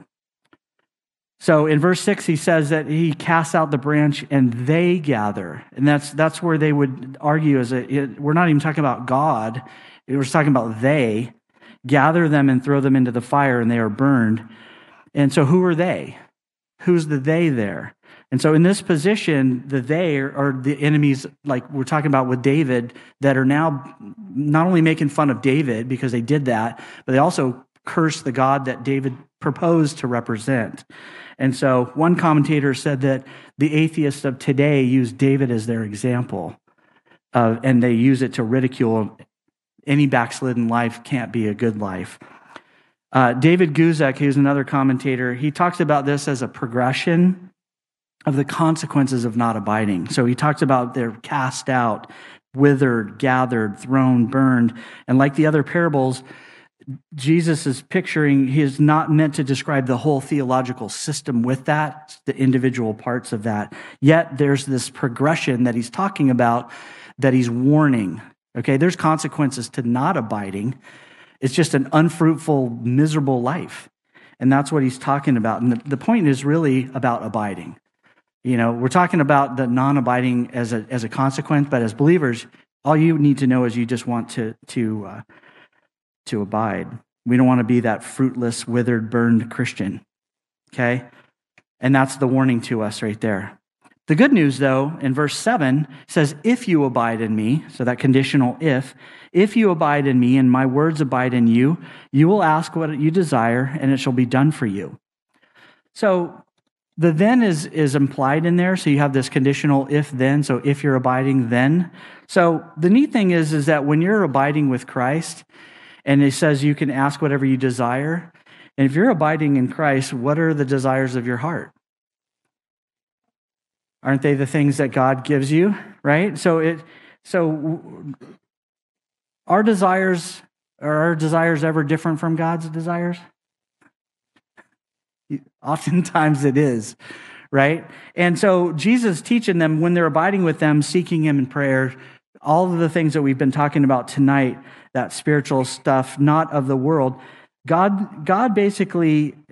So in verse six, he says that he casts out the branch and they gather. And that's that's where they would argue is that it, we're not even talking about God. We're talking about they. Gather them and throw them into the fire and they are burned. And so who are they? Who's the they there? And so in this position, the they are the enemies, like we're talking about with David, that are now not only making fun of David because they did that, but they also curse the God that David proposed to represent. And so one commentator said that the atheists of today use David as their example, uh, and they use it to ridicule any backslidden life can't be a good life. Uh, David Guzik, who's another commentator, he talks about this as a progression of the consequences of not abiding. So he talks about they're cast out, withered, gathered, thrown, burned. And like the other parables, Jesus is picturing, he is not meant to describe the whole theological system with that, the individual parts of that. Yet there's this progression that he's talking about that he's warning. Okay, there's consequences to not abiding. It's just an unfruitful, miserable life. And that's what he's talking about. And the, the point is really about abiding. You know, we're talking about the non-abiding as a as a consequence, but as believers, all you need to know is you just want to to uh, to abide. We don't want to be that fruitless, withered, burned Christian. Okay, and that's the warning to us right there. The good news, though, in verse seven says, "If you abide in me," so that conditional if, "if you abide in me and my words abide in you, you will ask what you desire, and it shall be done for you." So the then is, is implied in there. So you have this conditional if then. So if you're abiding, then. So the neat thing is, is that when you're abiding with Christ, and it says you can ask whatever you desire, and if you're abiding in Christ, what are the desires of your heart? Aren't they the things that God gives you, right? So it, so our desires, are our desires ever different from God's desires? Oftentimes it is, right? And so Jesus teaching them when they're abiding with them, seeking him in prayer, all of the things that we've been talking about tonight, that spiritual stuff, not of the world. God, God basically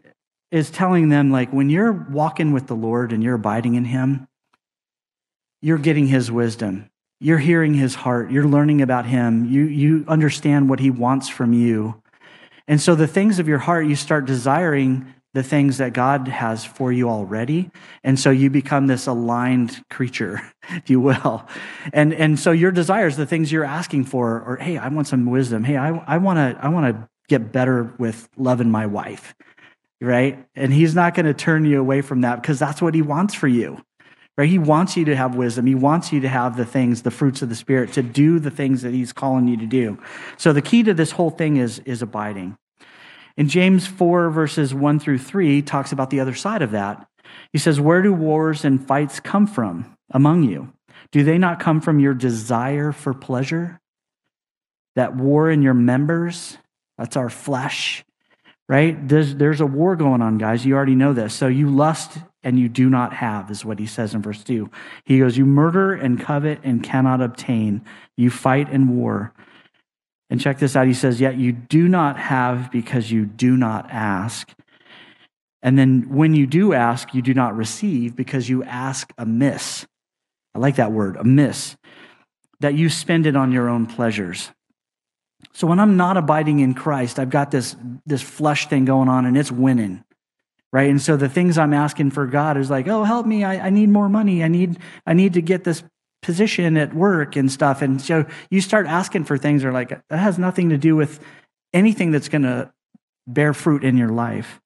is telling them, like, when you're walking with the Lord and you're abiding in him, you're getting his wisdom. You're hearing his heart. You're learning about him. You, you understand what he wants from you. And so the things of your heart, you start desiring the things that God has for you already. And so you become this aligned creature, if you will. And, and so your desires, the things you're asking for, or, hey, I want some wisdom. Hey, I, I want to I want to get better with loving my wife, right? And he's not going to turn you away from that because that's what he wants for you, right? He wants you to have wisdom. He wants you to have the things, the fruits of the Spirit, to do the things that he's calling you to do. So the key to this whole thing is, is abiding. In James four, verses one through three, talks about the other side of that. He says, where do wars and fights come from among you? Do they not come from your desire for pleasure? That war in your members, that's our flesh, right? There's, there's a war going on, guys. You already know this. So you lust and you do not have, is what he says in verse two. He goes, you murder and covet and cannot obtain. You fight and war. And check this out. He says, yet you do not have because you do not ask. And then when you do ask, you do not receive because you ask amiss. I like that word, amiss, that you spend it on your own pleasures. So when I'm not abiding in Christ, I've got this, this flesh thing going on and it's winning, right? And so the things I'm asking for God is like, oh, help me. I, I need more money. I need, I need to get this position at work and stuff. And so you start asking for things that are like, that has nothing to do with anything that's going to bear fruit in your life.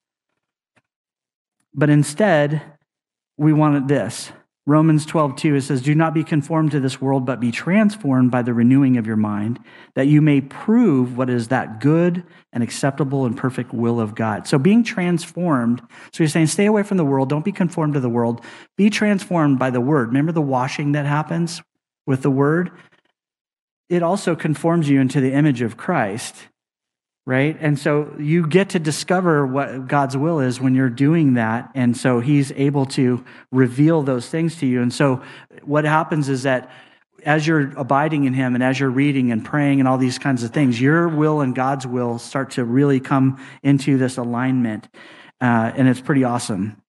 But instead, we wanted this. Romans twelve two, it says, do not be conformed to this world, but be transformed by the renewing of your mind, that you may prove what is that good and acceptable and perfect will of God. So being transformed, so you're saying stay away from the world, don't be conformed to the world, be transformed by the word. Remember the washing that happens with the word? It also conforms you into the image of Christ, right? And so you get to discover what God's will is when you're doing that. And so he's able to reveal those things to you. And so what happens is that as you're abiding in him and as you're reading and praying and all these kinds of things, your will and God's will start to really come into this alignment. Uh, and it's pretty awesome.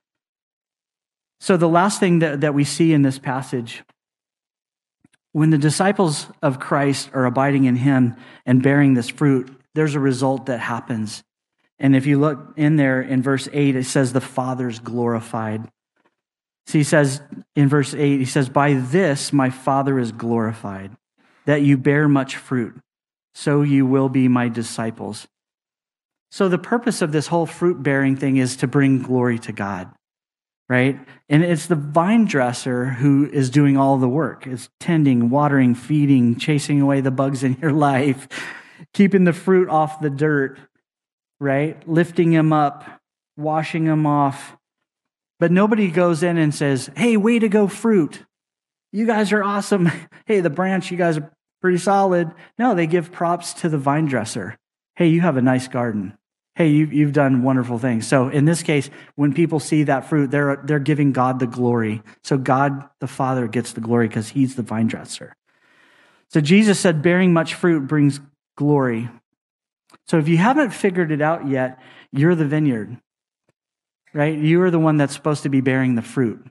So the last thing that, that we see in this passage, when the disciples of Christ are abiding in him and bearing this fruit, there's a result that happens. And if you look in there in verse eight, it says the Father's glorified. So he says in verse eight, he says, by this my Father is glorified, that you bear much fruit, so you will be my disciples. So the purpose of this whole fruit-bearing thing is to bring glory to God, right? And it's the vine dresser who is doing all the work. It's tending, watering, feeding, chasing away the bugs in your life, keeping the fruit off the dirt, right? Lifting him up, washing him off. But nobody goes in and says, hey, way to go, fruit. You guys are awesome. Hey, the branch, you guys are pretty solid. No, they give props to the vine dresser. Hey, you have a nice garden. Hey, you, you've done wonderful things. So in this case, when people see that fruit, they're, they're giving God the glory. So God, the Father, gets the glory because he's the vine dresser. So Jesus said, bearing much fruit brings glory. So if you haven't figured it out yet, you're the vineyard, right? You are the one that's supposed to be bearing the fruit.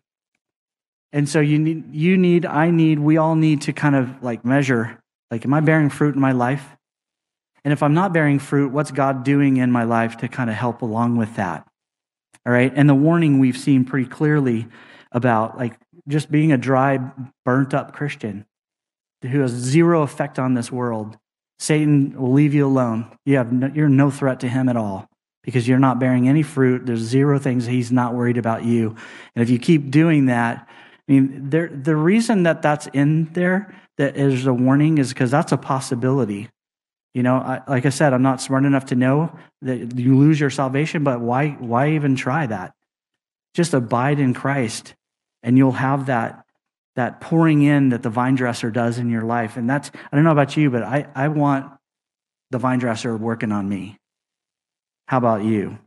And so you need, you need, I need, we all need to kind of like measure, like, am I bearing fruit in my life? And if I'm not bearing fruit, what's God doing in my life to kind of help along with that? All right. And the warning we've seen pretty clearly about like just being a dry, burnt up Christian who has zero effect on this world. Satan will leave you alone. You have no, you're no threat to him at all because you're not bearing any fruit. There's zero things he's not worried about you. And if you keep doing that, I mean, there, the reason that that's in there, that is a warning, is because that's a possibility. You know, I, like I said, I'm not smart enough to know that you lose your salvation, but why, why even try that? Just abide in Christ, and you'll have that that pouring in that the vine dresser does in your life. And that's, I don't know about you, but I, I want the vine dresser working on me. How about you?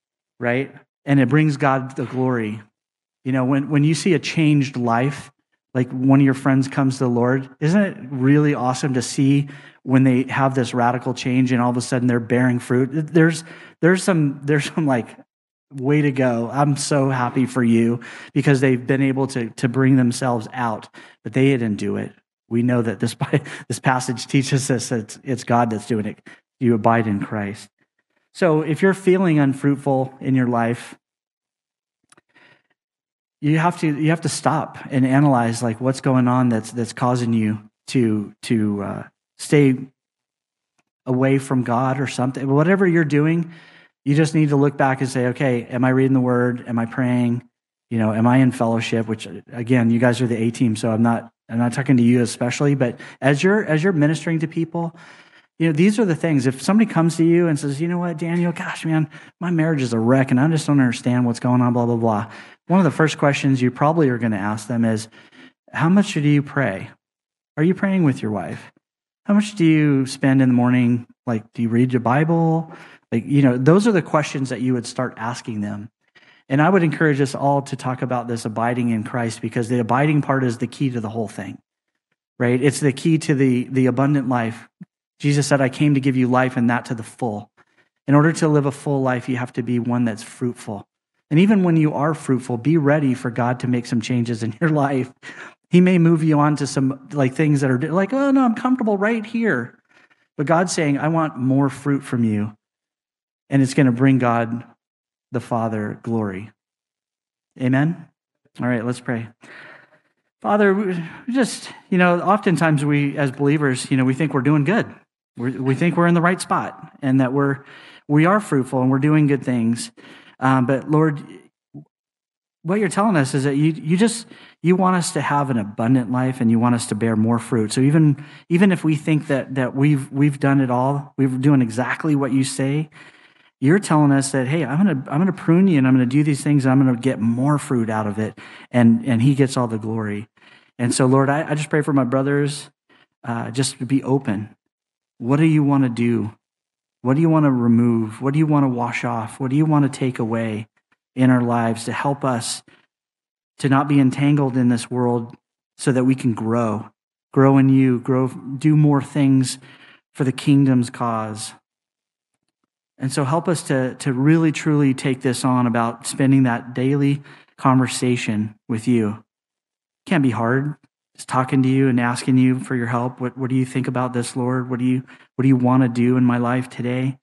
Right? And it brings God the glory. You know, when, when you see a changed life, like one of your friends comes to the Lord, isn't it really awesome to see when they have this radical change and all of a sudden they're bearing fruit? There's there's some there's some like, way to go. I'm so happy for you because they've been able to, to bring themselves out, but they didn't do it. We know that this, this passage teaches us that it's, it's God that's doing it. You abide in Christ. So if you're feeling unfruitful in your life, you have to you have to stop and analyze like what's going on that's that's causing you to to uh, stay away from God or something. Whatever you're doing, you just need to look back and say, okay, am I reading the Word? Am I praying? You know, am I in fellowship? Which again, you guys are the A team, so I'm not I'm not talking to you especially. But as you're as you're ministering to people, you know, these are the things. If somebody comes to you and says, you know what, Daniel, gosh, man, my marriage is a wreck, and I just don't understand what's going on, blah blah blah. One of the first questions you probably are going to ask them is, how much do you pray? Are you praying with your wife? How much do you spend in the morning? Like, do you read your Bible? Like, you know, those are the questions that you would start asking them. And I would encourage us all to talk about this abiding in Christ, because the abiding part is the key to the whole thing, right? It's the key to the, the abundant life. Jesus said, I came to give you life, and that to the full. In order to live a full life, you have to be one that's fruitful. And even when you are fruitful, be ready for God to make some changes in your life. He may move you on to some like things that are like, oh no, I'm comfortable right here. But God's saying, I want more fruit from you. And it's going to bring God the Father glory. Amen? All right, let's pray. Father, we just, you know, oftentimes we as believers, you know, we think we're doing good. We're, we think we're in the right spot and that we're, we are fruitful and we're doing good things. Um, but Lord, what you're telling us is that you, you just, you want us to have an abundant life and you want us to bear more fruit. So even, even if we think that, that we've, we've done it all, we're doing exactly what you say, you're telling us that, hey, I'm going to I'm going to prune you and I'm going to do these things and I'm going to get more fruit out of it. And, and he gets all the glory. And so, Lord, I, I just pray for my brothers, uh, just to be open. What do you want to do? What do you want to remove? What do you want to wash off? What do you want to take away in our lives to help us to not be entangled in this world so that we can grow, grow in you, grow, do more things for the kingdom's cause. And so help us to, to really, truly take this on about spending that daily conversation with you. It can't be hard. Just talking to you and asking you for your help. What, what do you think about this, Lord? What do you, what do you want to do in my life today?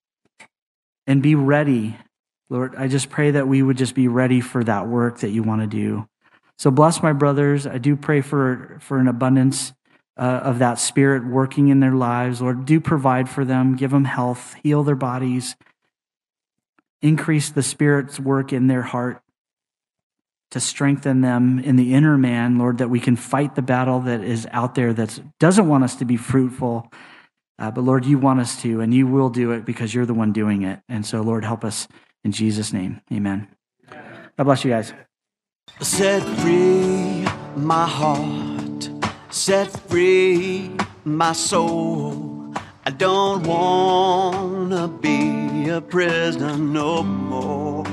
And be ready, Lord. I just pray that we would just be ready for that work that you want to do. So bless my brothers. I do pray for, for an abundance Uh, of that Spirit working in their lives. Lord, do provide for them, give them health, heal their bodies, increase the Spirit's work in their heart to strengthen them in the inner man, Lord, that we can fight the battle that is out there that doesn't want us to be fruitful. Uh, but Lord, you want us to, and you will do it because you're the one doing it. And so, Lord, help us in Jesus' name. Amen. God bless you guys. Set free my heart. Set free my soul. I don't wanna be a prisoner no more.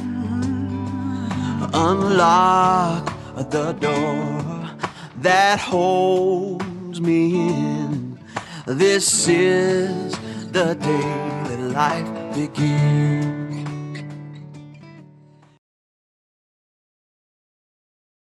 Unlock the door that holds me in. This is the day that life begins.